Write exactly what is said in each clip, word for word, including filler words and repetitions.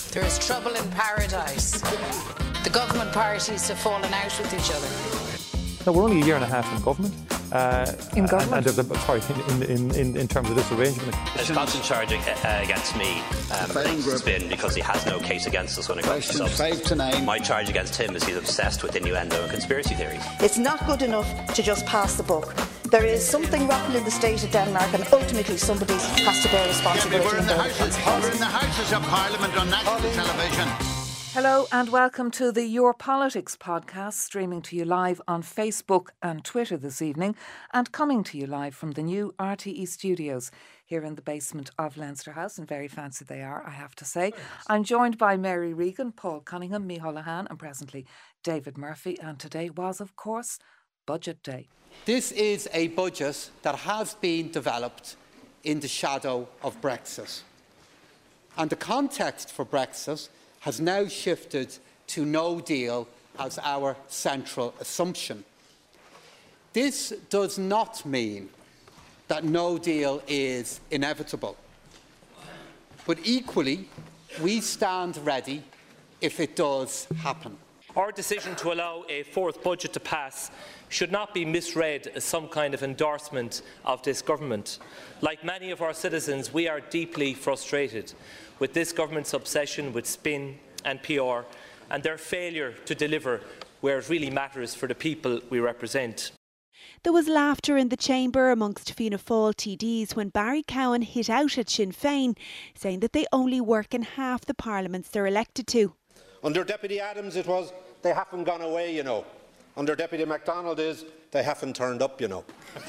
There is trouble in paradise. The government parties have fallen out with each other. No, we're only a year and a half in government. Uh, in government? And, and, sorry, in, in, in, in terms of this arrangement. There's constant charge uh, against me um, has been because he has no case against us when it comes to substance. My charge against him is he's obsessed with innuendo and conspiracy theories. It's not good enough to just pass the buck. There is something rotten in the state of Denmark, and ultimately somebody has to bear responsibility. Yeah, we're, in the houses, we're in the Houses of Parliament on national television. Hello and welcome to the Your Politics podcast, streaming to you live on Facebook and Twitter this evening and coming to you live from the new R T E studios here in the basement of Leinster House, and very fancy they are, I have to say. I'm joined by Mary Regan, Paul Cunningham, Micheál Lehane and presently David Murphy, and today was, of course, Budget Day. This is a budget that has been developed in the shadow of Brexit. And the context for Brexit has now shifted to no deal as our central assumption. This does not mean that no deal is inevitable. But equally, we stand ready if it does happen. Our decision to allow a fourth budget to pass should not be misread as some kind of endorsement of this government. Like many of our citizens, we are deeply frustrated with this government's obsession with spin and P R and their failure to deliver where it really matters for the people we represent. There was laughter in the chamber amongst Fianna Fáil T Ds when Barry Cowan hit out at Sinn Féin, saying that they only work in half the parliaments they're elected to. Under Deputy Adams it was, they haven't gone away, you know. Under Deputy MacDonald is, they haven't turned up, you know.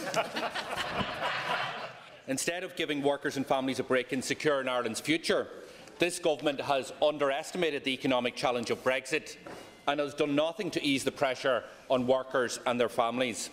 Instead of giving workers and families a break in securing Ireland's future, this government has underestimated the economic challenge of Brexit and has done nothing to ease the pressure on workers and their families.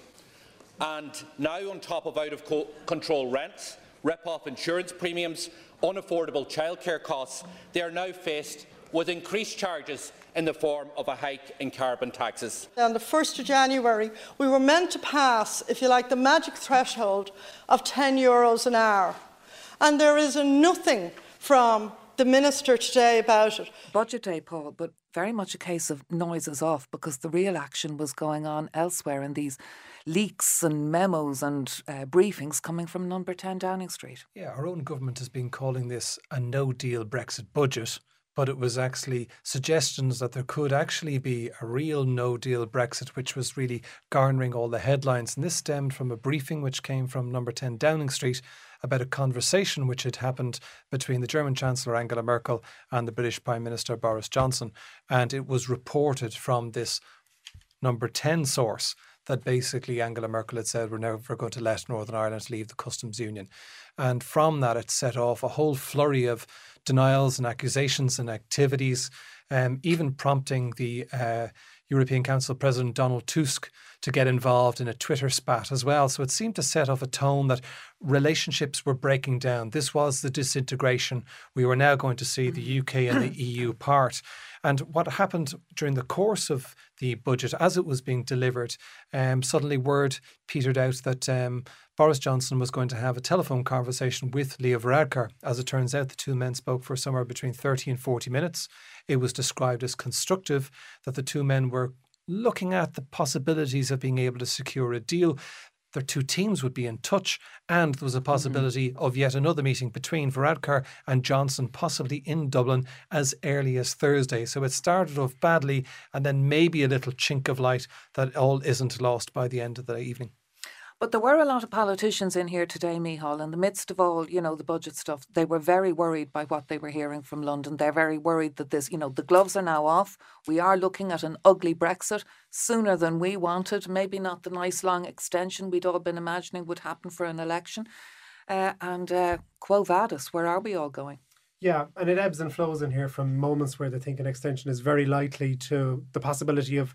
And now, on top of out-of-control rents, rip-off insurance premiums, unaffordable childcare costs, they are now faced with increased charges in the form of a hike in carbon taxes. On the first of January, we were meant to pass, if you like, the magic threshold of ten euros an hour. And there is nothing from the Minister today about it. Budget Day, Paul, but very much a case of noises off, because the real action was going on elsewhere in these leaks and memos and uh, briefings coming from number ten Downing Street. Yeah, our own government has been calling this a no-deal Brexit budget, but it was actually suggestions that there could actually be a real no-deal Brexit, which was really garnering all the headlines. And this stemmed from a briefing which came from number ten Downing Street about a conversation which had happened between the German Chancellor Angela Merkel and the British Prime Minister Boris Johnson. And it was reported from this number ten source that basically Angela Merkel had said we're never going to let Northern Ireland leave the customs union. And from that it set off a whole flurry of denials and accusations and activities, um, even prompting the uh, European Council President Donald Tusk to get involved in a Twitter spat as well. So it seemed to set off a tone that relationships were breaking down. This was the disintegration. We were now going to see the U K and the E U part. And what happened during the course of the budget, as it was being delivered, um, suddenly word petered out that um, Boris Johnson was going to have a telephone conversation with Leo Varadkar. As it turns out, the two men spoke for somewhere between thirty and forty minutes. It was described as constructive, that the two men were looking at the possibilities of being able to secure a deal. Their two teams would be in touch, and there was a possibility mm-hmm. of yet another meeting between Varadkar and Johnson, possibly in Dublin as early as Thursday. So it started off badly, and then maybe a little chink of light that all isn't lost by the end of the evening. But there were a lot of politicians in here today, Micheál, in the midst of all, you know, the budget stuff. They were very worried by what they were hearing from London. They're very worried that this, you know, the gloves are now off. We are looking at an ugly Brexit sooner than we wanted. Maybe not the nice long extension we'd all been imagining would happen for an election. Uh, and uh, quo vadis, where are we all going? Yeah, and it ebbs and flows in here from moments where they think an extension is very likely to the possibility of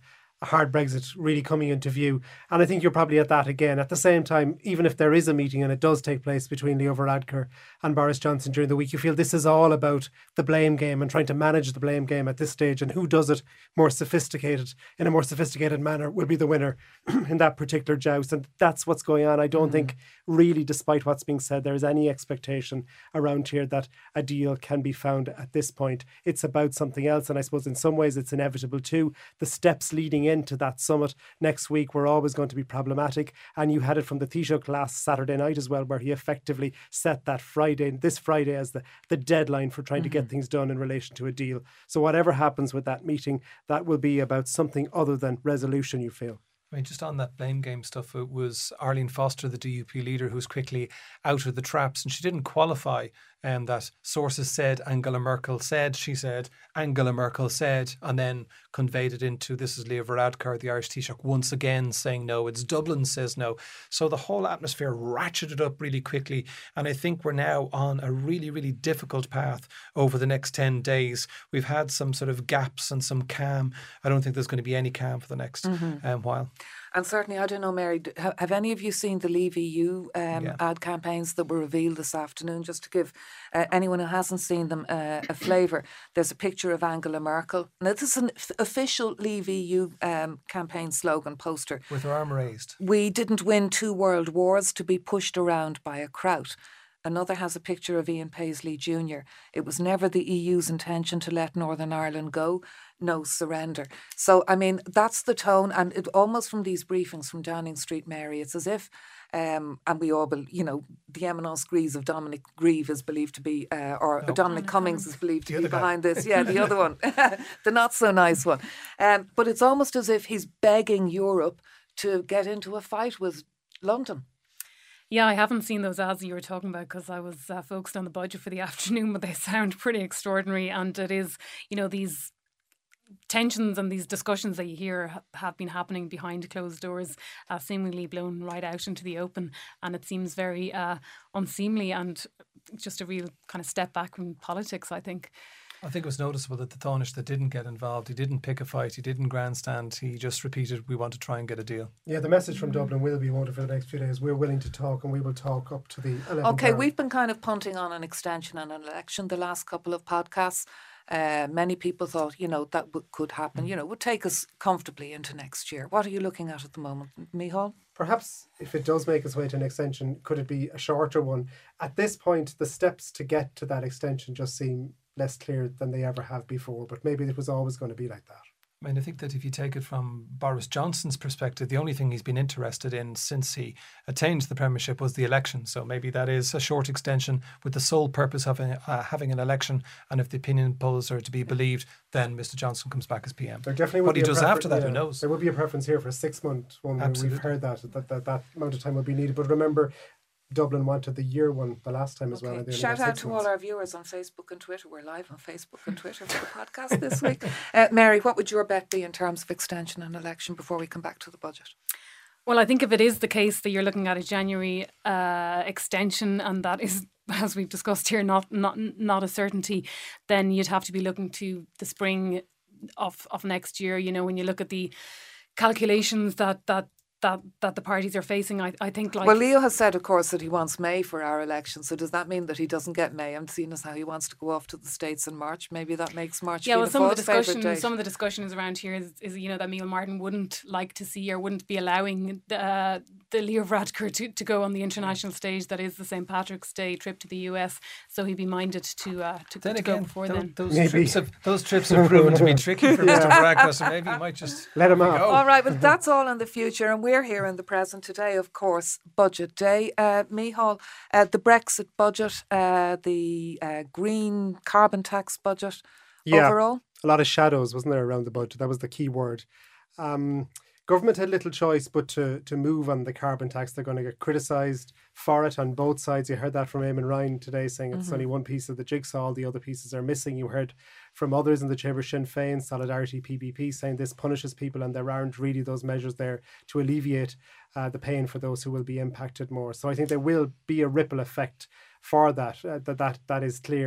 a hard Brexit really coming into view. And I think you're probably at that again. At the same time, even if there is a meeting and it does take place between Leo Varadkar and Boris Johnson during the week, you feel this is all about the blame game and trying to manage the blame game at this stage, and who does it more sophisticated, in a more sophisticated manner, will be the winner in that particular joust. And that's what's going on. I don't mm. think really, despite what's being said, there is any expectation around here that a deal can be found at this point. It's about something else, and I suppose in some ways it's inevitable too. The steps leading into that summit next week were always going to be problematic, and you had it from the Taoiseach last Saturday night as well, where he effectively set that Friday, this Friday, as the, the deadline for trying mm-hmm. to get things done in relation to a deal. So whatever happens with that meeting, that will be about something other than resolution, you feel. I mean, just on that blame game stuff, it was Arlene Foster, the D U P leader, who was quickly out of the traps, and she didn't qualify um, that sources said Angela Merkel said, she said, Angela Merkel said, and then conveyed it into, this is Leo Varadkar, the Irish Taoiseach, once again saying no, it's Dublin says no. So the whole atmosphere ratcheted up really quickly, and I think we're now on a really, really difficult path over the next ten days. We've had some sort of gaps and some calm. I don't think there's going to be any calm for the next mm-hmm. um, while. And certainly, I don't know, Mary, have, have any of you seen the Leave E U um, yeah. ad campaigns that were revealed this afternoon? Just to give uh, anyone who hasn't seen them uh, a flavour, there's a picture of Angela Merkel. Now, this is an f- official Leave E U um, campaign slogan poster. With her arm raised. We didn't win two world wars to be pushed around by a crowd. Another has a picture of Ian Paisley Junior It was never the E U's intention to let Northern Ireland go. No surrender. So, I mean, that's the tone. And it, almost from these briefings from Downing Street, Mary, it's as if, um, and we all, be, you know, the eminence grise of Dominic Grieve is believed to be, uh, or no. Dominic Cummings is believed to be behind guy. this. Yeah, the other one, the not so nice one. Um, but it's almost as if he's begging Europe to get into a fight with London. Yeah, I haven't seen those ads you were talking about because I was uh, focused on the budget for the afternoon, but they sound pretty extraordinary. And it is, you know, these tensions and these discussions that you hear ha- have been happening behind closed doors, uh, seemingly blown right out into the open. And it seems very uh, unseemly and just a real kind of step back from politics, I think. I think it was noticeable that the Taoiseach that didn't get involved, he didn't pick a fight, he didn't grandstand, he just repeated, we want to try and get a deal. Yeah, the message from Dublin will be, won't it, for the next few days, we're willing to talk and we will talk up to the eleventh Okay, hour. We've been kind of punting on an extension and an election the last couple of podcasts. Uh, many people thought, you know, that w- could happen, you know, would take us comfortably into next year. What are you looking at at the moment, Micheál? Perhaps if it does make its way to an extension, could it be a shorter one? At this point, the steps to get to that extension just seem less clear than they ever have before, but maybe it was always going to be like that. I mean, I think that if you take it from Boris Johnson's perspective, the only thing he's been interested in since he attained the premiership was the election. So maybe that is a short extension with the sole purpose of a, uh, having an election. And if the opinion polls are to be believed, then Mister Johnson comes back as P M. There definitely what he does after that, yeah, who knows? There would be a preference here for a six-month one. Absolutely. We've heard that, that, that that amount of time would be needed. But remember, Dublin wanted the year one the last time as okay. well. Shout out to months. all our viewers on Facebook and Twitter. We're live on Facebook and Twitter for the podcast this week. Uh, Mary, what would your bet be in terms of extension and election before we come back to the budget? Well, I think if it is the case that you're looking at a January uh, extension, and that is, as we've discussed here, not not not a certainty, then you'd have to be looking to the spring of of next year. You know, when you look at the calculations that that. That, that the parties are facing, I, I think like... Well, Leo has said, of course, that he wants May for our election. So does that mean that he doesn't get May? I'm seeing as how he wants to go off to the States in March. Maybe that makes March yeah, be well, the some of the discussion, some of the discussions around here is, is, you know, that Micheál Martin wouldn't like to see or wouldn't be allowing the, uh, the Leo Varadkar to, to go on the international stage. That is the Saint Patrick's Day trip to the U S. So he'd be minded to uh, to, then to again, go before those, then. Those trips, have, those trips have proven to be tricky for Mister Varadkar. So maybe he might just let him out. All right, but that's all in the future, and we're here in the present. Today, of course, budget day. Uh, Micheál, uh, the Brexit budget, uh, the uh, green carbon tax budget, yeah, overall? A lot of shadows, wasn't there, around the budget? That was the key word. Um, government had little choice but to, to move on the carbon tax. They're going to get criticised for it on both sides. You heard that from Eamon Ryan today, saying it's mm-hmm. only one piece of the jigsaw, all the other pieces are missing. You heard from others in the Chamber, Sinn Féin, Solidarity, P B P, saying this punishes people and there aren't really those measures there to alleviate uh, the pain for those who will be impacted more. So I think there will be a ripple effect for that. Uh, that that that is clear.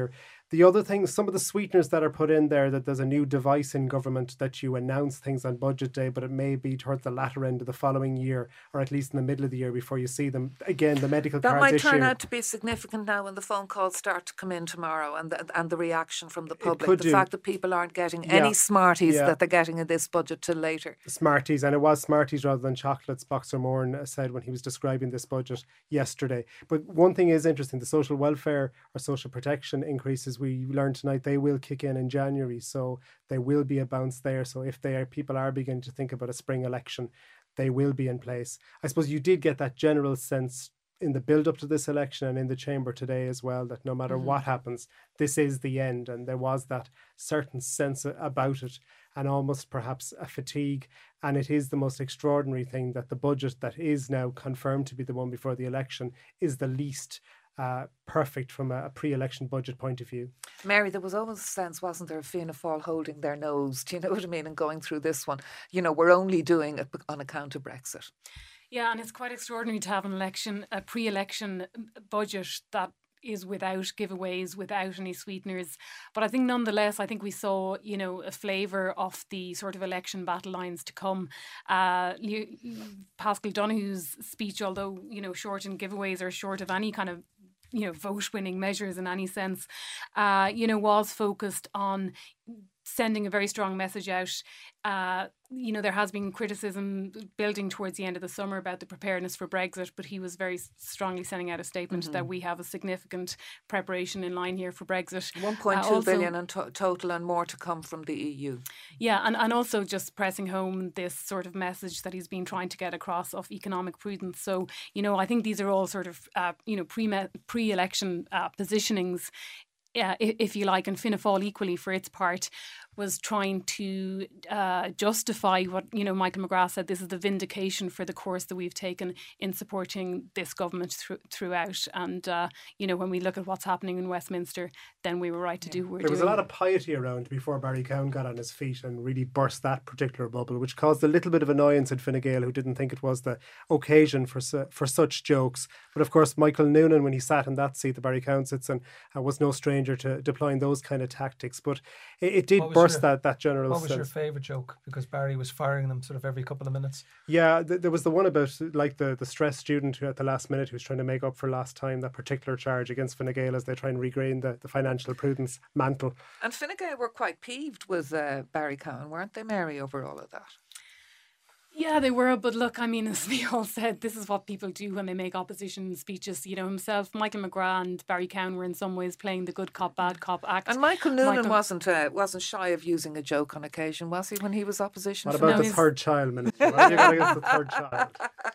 The other things, some of the sweeteners that are put in there, that there's a new device in government that you announce things on budget day, but it may be towards the latter end of the following year, or at least in the middle of the year before you see them. Again, the medical that cards might issue. turn out to be significant now when the phone calls start to come in tomorrow, and the, and the reaction from the public. The do. fact that people aren't getting Yeah. any Smarties Yeah. that they're getting in this budget till later. Smarties, and it was Smarties rather than chocolates, Boxer Moran said when he was describing this budget yesterday. But one thing is interesting, the social welfare or social protection increases we learned tonight, they will kick in in January, so there will be a bounce there. So if they are, people are beginning to think about a spring election, they will be in place. I suppose you did get that general sense in the build-up to this election and in the chamber today as well, that no matter Mhm. what happens, this is the end, and there was that certain sense about it, and almost perhaps a fatigue. And it is the most extraordinary thing that the budget that is now confirmed to be the one before the election is the least uh, perfect from a, a pre-election budget point of view. Mary, there was always a sense, wasn't there, of Fianna Fáil holding their nose, do you know what I mean, and going through this one. You know, we're only doing it on account of Brexit. Yeah, and it's quite extraordinary to have an election, a pre-election budget that is without giveaways, without any sweeteners. But I think nonetheless, I think we saw, you know, a flavour of the sort of election battle lines to come. Uh, Paschal Donohoe's speech, although, you know, short in giveaways or short of any kind of, you know, vote-winning measures in any sense, uh, you know, was focused on sending a very strong message out. Uh, you know, there has been criticism building towards the end of the summer about the preparedness for Brexit, but he was very strongly sending out a statement Mm-hmm. that we have a significant preparation in line here for Brexit. one point two Uh, also- billion in to- total, and more to come from the E U. Yeah, and, and also just pressing home this sort of message that he's been trying to get across of economic prudence. So, you know, I think these are all sort of, uh, you know, pre pre-election uh, positionings, uh, if, if you like, and Fianna Fáil equally for its part was trying to uh, justify what, you know, Michael McGrath said, this is the vindication for the course that we've taken in supporting this government through, throughout. And, uh, you know, when we look at what's happening in Westminster, then we were right to do what we're There was doing. a lot of piety around before Barry Cowan got on his feet and really burst that particular bubble, which caused a little bit of annoyance in Fine Gael, who didn't think it was the occasion for su- for such jokes. But of course, Michael Noonan, when he sat in that seat that Barry Cowan sits in, uh, was no stranger to deploying those kind of tactics. But it, it did What was burst your- that, that general What was sense. your favourite joke? Because Barry was firing them sort of every couple of minutes. Yeah, th- there was the one about like the, the stressed student who at the last minute who was trying to make up for last time, that particular charge against Fine Gael as they try and regain the, the financial prudence mantle. And Fine Gael were quite peeved with uh, Barry Cowan, weren't they, Mary, over all of that? Yeah, they were. But look, I mean, as we all said, this is what people do when they make opposition speeches. You know, himself, Michael McGrath and Barry Cowan were in some ways playing the good cop, bad cop act. And Michael Noonan Michael- wasn't uh, wasn't shy of using a joke on occasion, was he, when he was opposition? What for about now? the third child, Minister? What have you got against the third child?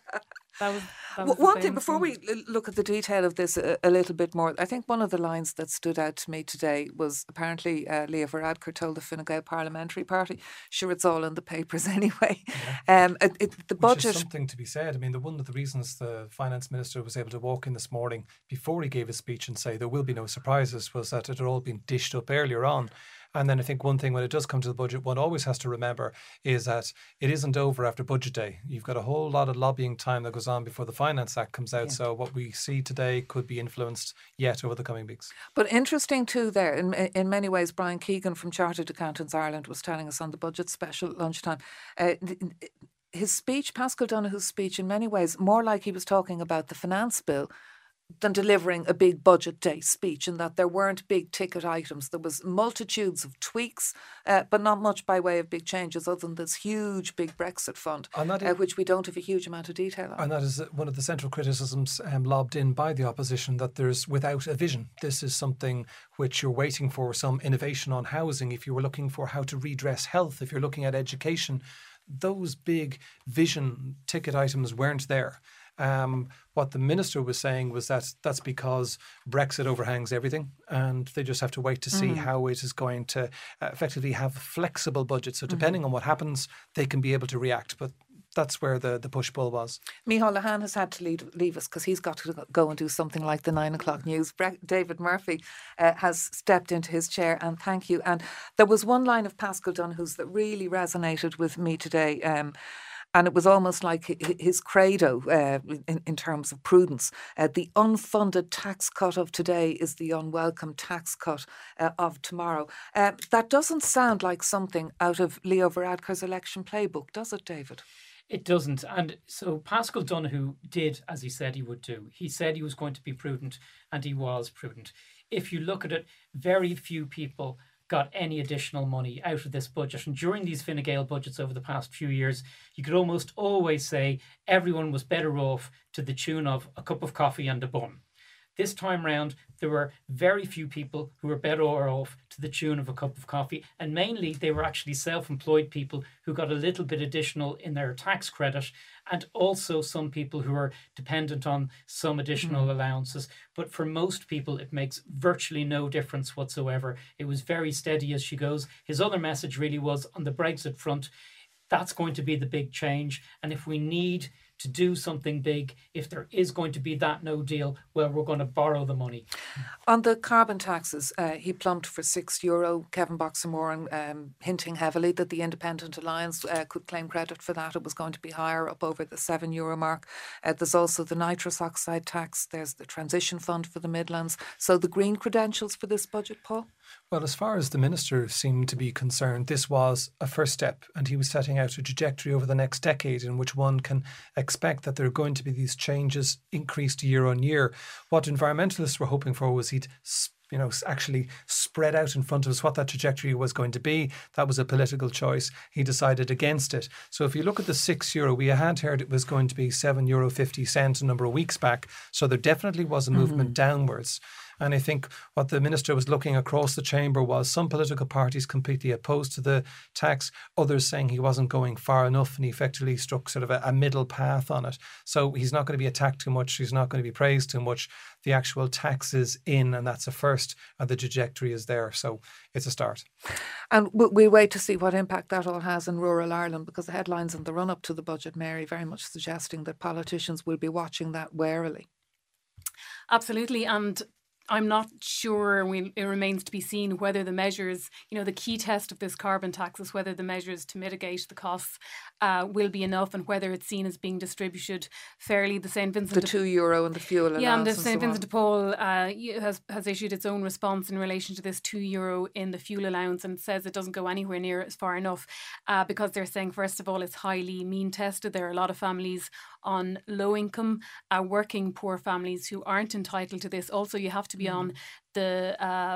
That was, that W- was the One thing, famous before one. we l- look at the detail of this a, a little bit more, I think one of the lines that stood out to me today was apparently uh, Leah Varadkar told the Fine Gael Parliamentary Party, sure, it's all in the papers anyway. Um, it, it, the Which budget... is something to be said. I mean, the one of the reasons the finance minister was able to walk in this morning before he gave his speech and say there will be no surprises was that it had all been dished up earlier on. And then I think one thing when it does come to the budget, one always has to remember is that it isn't over after budget day. You've got a whole lot of lobbying time that goes on before the Finance Act comes out. Yeah. So what we see today could be influenced yet over the coming weeks. But interesting too there, in, in many ways, Brian Keegan from Chartered Accountants Ireland was telling us on the budget special at lunchtime. Uh, th- his speech, Paschal Donohoe's speech, in many ways, more like he was talking about the finance bill than delivering a big budget day speech, and that there weren't big ticket items. There was multitudes of tweaks, uh, but not much by way of big changes other than this huge big Brexit fund, And that uh, is- which we don't have a huge amount of detail on. And that is one of the central criticisms um, lobbed in by the opposition, that there's without a vision. This is something which you're waiting for, some innovation on housing. If you were looking for how to redress health, if you're looking at education, those big vision ticket items weren't there. Um, what the minister was saying was that that's because Brexit overhangs everything and they just have to wait to see Mhm. how it is going to uh, effectively have a flexible budget. So Mhm. depending on what happens, they can be able to react. But that's where the, the push-pull was. Micheál Lehane has had to leave, leave us because he's got to go and do something like the nine o'clock news. Bre- David Murphy uh, has stepped into his chair, and thank you. And there was one line of Paschal Donohoe's that really resonated with me today. Um, And it was almost like his credo uh, in, in terms of prudence. Uh, the unfunded tax cut of today is the unwelcome tax cut uh, of tomorrow. Uh, that doesn't sound like something out of Leo Varadkar's election playbook, does it, David? It doesn't. And so Paschal Donohoe did as he said he would do. He said he was going to be prudent, and he was prudent. If you look at it, very few people got any additional money out of this budget. And during these Fine Gael budgets over the past few years, you could almost always say everyone was better off to the tune of a cup of coffee and a bun. This time round, there were very few people who were better off to the tune of a cup of coffee. And mainly, they were actually self-employed people who got a little bit additional in their tax credit. And also some people who are dependent on some additional mm. allowances. But for most people, it makes virtually no difference whatsoever. It was very steady as she goes. His other message really was on the Brexit front, that's going to be the big change. And if we need to do something big, if there is going to be that no deal, well, we're going to borrow the money. On the carbon taxes, uh, he plumped for six euro. Kevin Boxer-Moran um, hinting heavily that the Independent Alliance uh, could claim credit for that. It was going to be higher, up over the seven euro mark. Uh, there's also the nitrous oxide tax. There's the transition fund for the Midlands. So the green credentials for this budget, Paul? Well, as far as the minister seemed to be concerned, this was a first step, and he was setting out a trajectory over the next decade in which one can expect that there are going to be these changes increased year on year. What environmentalists were hoping for was he'd you know, actually spread out in front of us what that trajectory was going to be. That was a political choice. He decided against it. So if you look at the six euro, we had heard it was going to be seven euro fifty cents a number of weeks back. So there definitely was a movement mm-hmm. downwards. And I think what the minister was looking across the chamber was some political parties completely opposed to the tax, others saying he wasn't going far enough, and he effectively struck sort of a, a middle path on it. So he's not going to be attacked too much, he's not going to be praised too much. The actual tax is in, and that's a first, and the trajectory is there. So it's a start. And we wait to see what impact that all has in rural Ireland, because the headlines in the run-up to the budget, Mary, very much suggesting that politicians will be watching that warily. Absolutely. And I'm not sure, we, it remains to be seen whether the measures, you know, the key test of this carbon tax is whether the measures to mitigate the costs uh, will be enough, and whether it's seen as being distributed fairly. The Saint Vincent The de- two euro and the fuel allowance. Yeah, and the and Saint so Vincent de Paul uh, has, has issued its own response in relation to this two euro in the fuel allowance, and says it doesn't go anywhere near as far enough uh, because they're saying, first of all, it's highly mean tested. There are a lot of families on low income, uh, working poor families who aren't entitled to this. Also, you have to be mm. on the uh,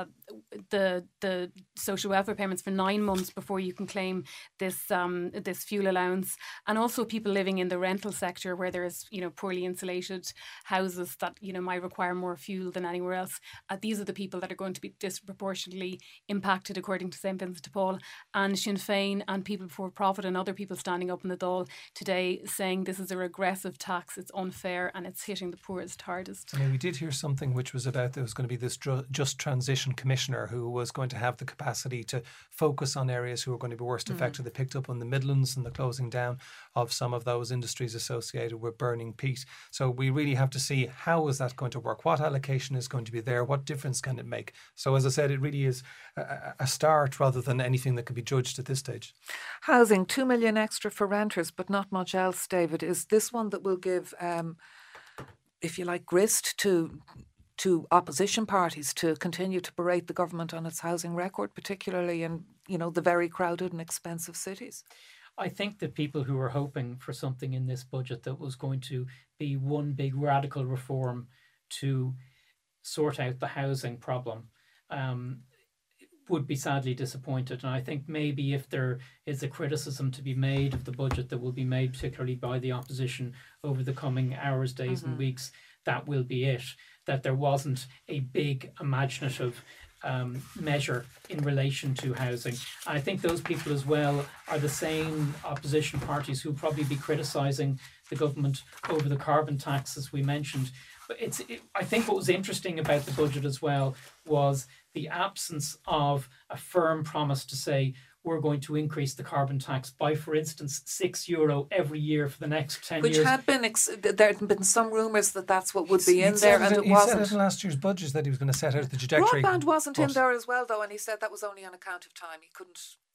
the the social welfare payments for nine months before you can claim this um, this fuel allowance, and also people living in the rental sector where there's you know poorly insulated houses that you know might require more fuel than anywhere else. Uh, these are the people that are going to be disproportionately impacted, according to Saint Vincent de Paul and Sinn Féin and People Before Profit and other people standing up in the Dáil today, saying this is a regressive tax, it's unfair, and it's hitting the poorest hardest. I mean, we did hear something which was about there was going to be this dr- Just Transition Commissioner who was going to have the capacity to focus on areas who are going to be worst mm-hmm. affected. They picked up on the Midlands and the closing down of some of those industries associated with burning peat. So we really have to see how is that going to work? What allocation is going to be there? What difference can it make? So as I said, it really is a, a start rather than anything that can be judged at this stage. Housing, two million extra for renters, but not much else, David. Is this one that will give, um, if you like, grist to to opposition parties to continue to berate the government on its housing record, particularly in, you know, the very crowded and expensive cities? I think that people who were hoping for something in this budget that was going to be one big radical reform to sort out the housing problem um, would be sadly disappointed. And I think maybe if there is a criticism to be made of the budget that will be made, particularly by the opposition over the coming hours, days mm-hmm. and weeks, that will be it. That there wasn't a big imaginative um, measure in relation to housing. I think those people as well are the same opposition parties who will probably be criticising the government over the carbon tax, as we mentioned. But it's, it, I think what was interesting about the budget as well was the absence of a firm promise to say we're going to increase the carbon tax by, for instance, six euro every year for the next ten Which years. Which had been, ex- there had been some rumours that that's what would be in he there, and it, it he wasn't. He said it in last year's budget that he was going to set out the trajectory. Broadband wasn't but in there as well, though, and he said that was only on account of time. He couldn't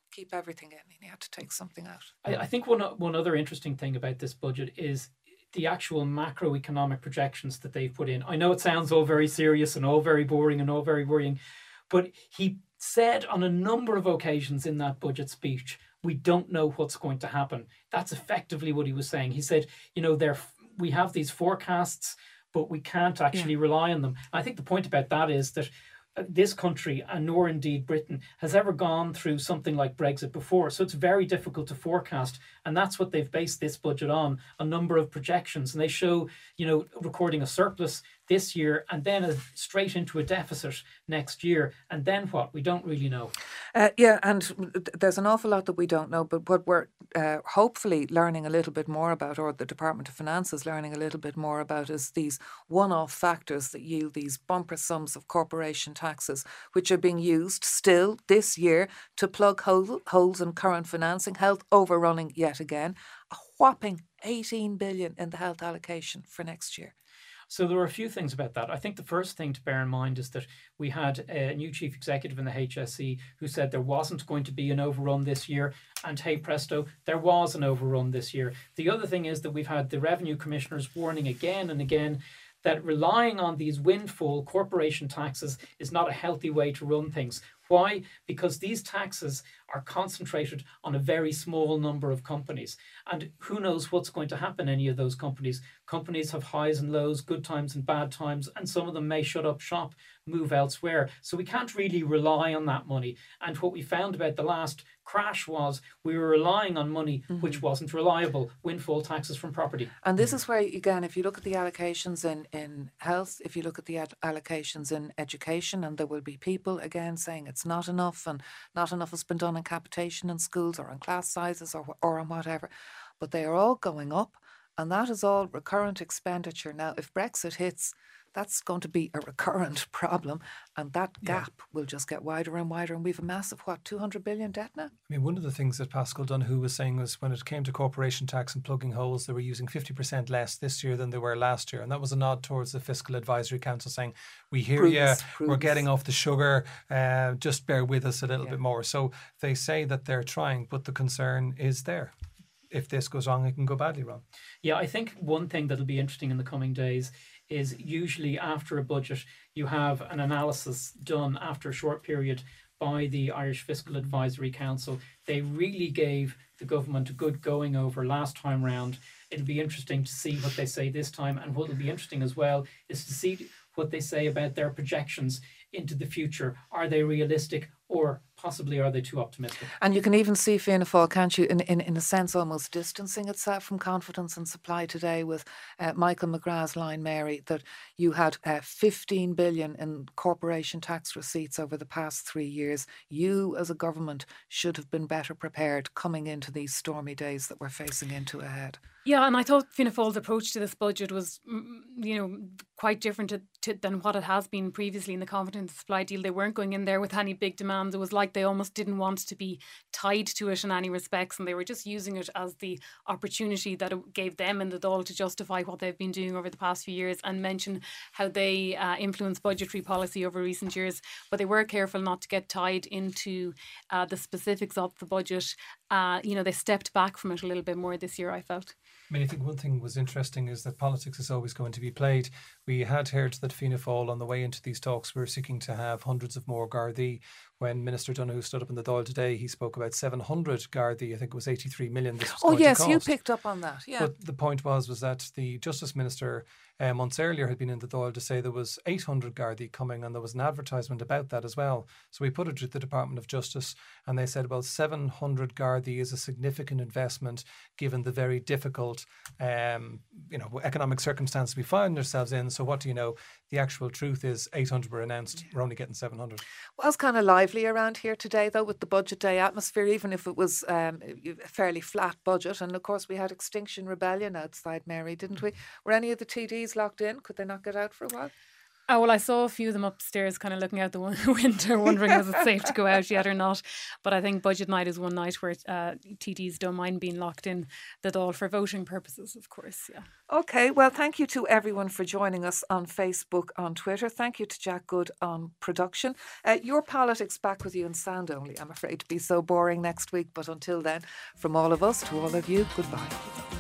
keep everything in. He had to take something out. I, I think one one other interesting thing about this budget is the actual macroeconomic projections that they've put in. I know it sounds all very serious and all very boring and all very worrying, but he said on a number of occasions in that budget speech, we don't know what's going to happen. That's effectively what he was saying. He said, you know, there we have these forecasts, but we can't actually yeah. rely on them. I think the point about that is that this country, and nor indeed Britain, has ever gone through something like Brexit before. So it's very difficult to forecast. And that's what they've based this budget on, a number of projections. And they show, you know, recording a surplus this year and then a, straight into a deficit next year. And then what? We don't really know. Uh, yeah, and there's an awful lot that we don't know. But what we're uh, hopefully learning a little bit more about, or the Department of Finance is learning a little bit more about, is these one-off factors that yield these bumper sums of corporation taxes, which are being used still this year to plug hole, holes in current financing, health overrunning yet again, a whopping eighteen billion in the health allocation for next year. So there are a few things about that. I think the first thing to bear in mind is that we had a new chief executive in the H S E who said there wasn't going to be an overrun this year. And hey presto, there was an overrun this year. The other thing is that we've had the revenue commissioners warning again and again that relying on these windfall corporation taxes is not a healthy way to run things. Why? Because these taxes are concentrated on a very small number of companies. And who knows what's going to happen in any of those companies. Companies have highs and lows, good times and bad times, and some of them may shut up shop, move elsewhere. So we can't really rely on that money. And what we found about the last crash was we were relying on money mm-hmm. which wasn't reliable, windfall taxes from property. And this is where, again, if you look at the allocations in, in health, if you look at the ad- allocations in education, and there will be people, again, saying it's not enough and not enough has been done in capitation in schools or in class sizes or, or on whatever, but they are all going up, and that is all recurrent expenditure. Now, if Brexit hits, that's going to be a recurrent problem, and that gap yeah. will just get wider and wider, and we have a massive, what, two hundred billion debt now? I mean, one of the things that Paschal Donohoe was saying was when it came to corporation tax and plugging holes, they were using fifty percent less this year than they were last year, and that was a nod towards the Fiscal Advisory Council saying, we hear you, we're getting off the sugar, uh, just bear with us a little yeah. bit more. So they say that they're trying, but the concern is there. If this goes wrong, it can go badly wrong. Yeah, I think one thing that'll be interesting in the coming days is usually after a budget, you have an analysis done after a short period by the Irish Fiscal Advisory Council. They really gave the government a good going over last time round. It'll be interesting to see what they say this time. And what will be interesting as well is to see what they say about their projections into the future. Are they realistic, or possibly are they too optimistic? And you can even see Fianna Fáil, can't you, in, in, in a sense almost distancing itself from confidence and supply today with uh, Michael McGrath's line, Mary, that you had uh, fifteen billion in corporation tax receipts over the past three years. You as a government should have been better prepared coming into these stormy days that we're facing into ahead. Yeah, and I thought Fianna Fáil's approach to this budget was, you know, quite different to, to, than what it has been previously in the confidence supply deal. They weren't going in there with any big demands. It was like they almost didn't want to be tied to it in any respects, and they were just using it as the opportunity that it gave them in the Dáil to justify what they've been doing over the past few years and mention how they uh, influenced budgetary policy over recent years. But they were careful not to get tied into uh, the specifics of the budget. Uh, you know, they stepped back from it a little bit more this year, I felt. I mean, I think one thing was interesting is that politics is always going to be played. We had heard that Fianna Fáil on the way into these talks were seeking to have hundreds of more Gardaí. When Minister Donohoe stood up in the Dáil today, he spoke about seven hundred Gardaí. I think it was eighty-three million. This was oh yes, you picked up on that. Yeah. But the point was was that the Justice Minister uh, months earlier had been in the Dáil to say there was eight hundred Gardaí coming, and there was an advertisement about that as well. So we put it to the Department of Justice, and they said, well, seven hundred Gardaí is a significant investment given the very difficult, um, you know, economic circumstances we find ourselves in. So what do you know? The actual truth is eight hundred were announced. Yeah. We're only getting seven hundred. Well, it's kind of lively around here today, though, with the budget day atmosphere, even if it was um, a fairly flat budget. And of course, we had Extinction Rebellion outside, Mary, didn't we? Were any of the T Ds locked in? Could they not get out for a while? Oh, well, I saw a few of them upstairs kind of looking out the window, wondering was it safe to go out yet or not. But I think budget night is one night where uh, T Ds don't mind being locked in the Dáil for voting purposes, of course. Yeah. OK, well, thank you to everyone for joining us on Facebook, on Twitter. Thank you to Jack Good on production. Uh, Your Politics back with you in sound only. I'm afraid to be so boring next week. But until then, from all of us to all of you, goodbye.